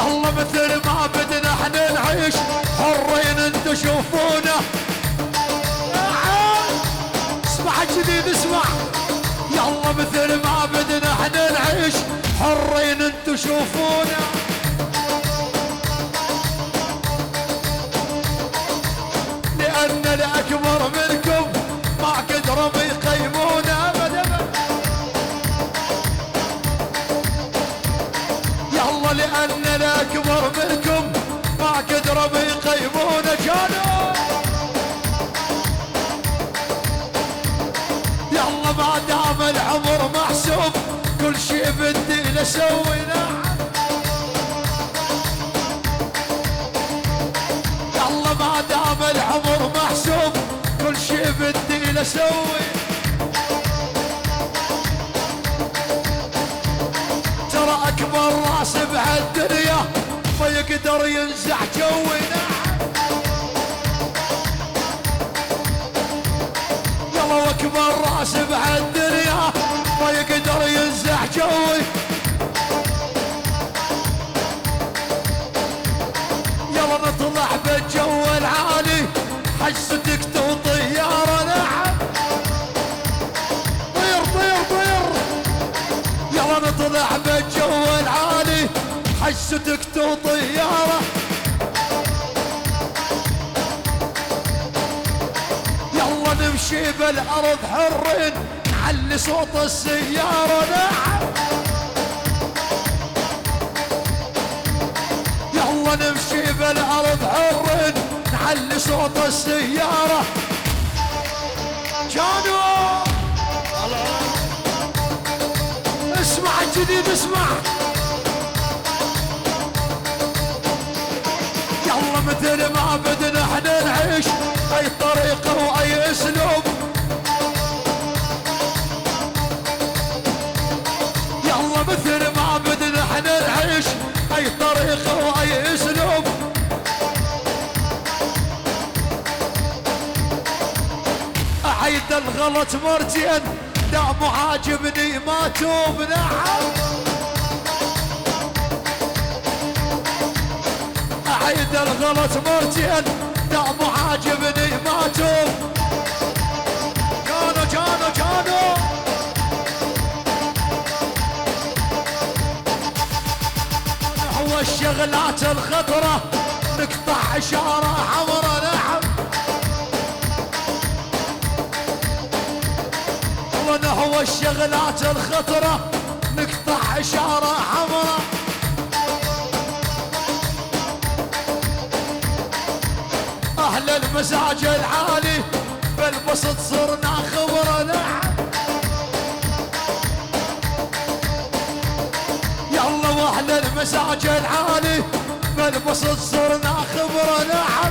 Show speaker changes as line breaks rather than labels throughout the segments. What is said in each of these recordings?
يلا مثل ما بدنا احنا نعيش حرين انتو شوفونا. اسمع جديد اسمع. يلا مثل ما بدنا احنا نعيش حرين انتو شوفونا. لأن الأكبر منكم ما قدروا يقيمونا أبدا. يلا لأن الأكبر منكم ما قدروا يقيمونا. كانوا يلا ما دام العمر محسوب كل شي بدي لسوي. يلا ما دام العمر محسوب كل شي بدي لسوي. ترى اكبر راس بهالدنيا ما يقدر ينزع جونا. يلا واكبر راس بهالدنيا ما يقدر ينزع جوي. يلا نطلع بالجو العالي حجتك طيارة. نعم طير طير طير. يلا نطلع بالجو العالي حجتك طيارة. يلا نمشي بالأرض حرين نعلي صوت السيارة. نعم يلا نمشي بالأرض حرين نعلي صوت السيارة. كانوا اسمع جديد اسمع. يلا مثل ما بدنا احنا نعيش اي طريقة واي اسلوب. يلا مثل ما بدنا احنا نعيش اي طريقة واي اسلوب. اعيد الغلط مرتين لا مو عاجبني ما توب. نعم اعيد الغلط مرتين لا مو عاجبني ما توب. كانوا هو الشغلات الخطرة نقطع اشارة حمرا. نعم وانا هو الشغلات الخطرة نقطع اشارة حمرا. اهل المزاج العالي بالبسط صرنا خبرة. نعم يلا واهل المزاج العالي بالبسط صرنا خبرة. نعم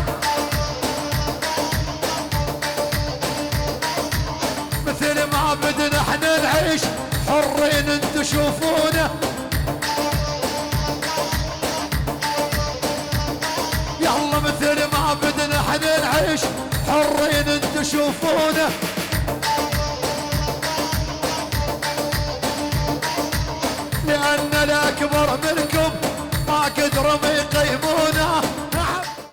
مثل ما بدنا احنا نعيش حرين انتو شوفونا. يلا مثل ما بدنا احنا نعيش حرين انتو شوفونا. لأن الأكبر منكم ما قدروا يقيمونا.